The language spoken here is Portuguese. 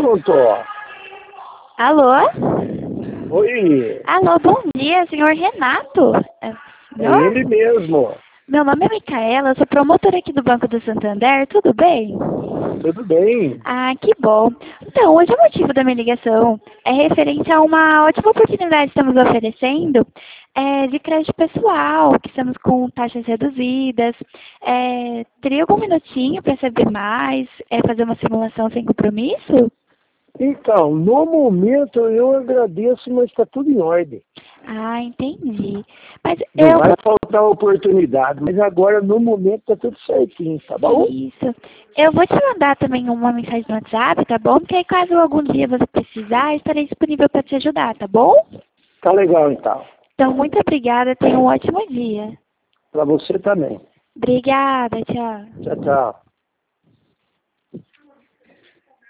pronto. Alô? Oi, Alô, bom dia, senhor Renato. é Senhor? ele mesmo. Meu nome é Micaela, eu sou promotora aqui do Banco do Santander, tudo bem? Tudo bem? Ah, que bom. Então, hoje o motivo da minha ligação é referente a uma ótima oportunidade que estamos oferecendo de crédito pessoal, que estamos com taxas reduzidas. Teria algum minutinho para saber mais, fazer uma simulação sem compromisso? Então, no momento eu agradeço, mas está tudo em ordem. Ah, entendi. Mas Não eu vai faltar oportunidade, mas agora no momento está tudo certinho, tá bom? Isso. Eu vou te mandar também uma mensagem no WhatsApp, tá bom? Porque aí caso algum dia você precisar, eu estarei disponível para te ajudar, tá bom? Tá legal então. Então, muito obrigada. Tenha um ótimo dia. Para você também. Obrigada. Tchau. Tchau, tchau.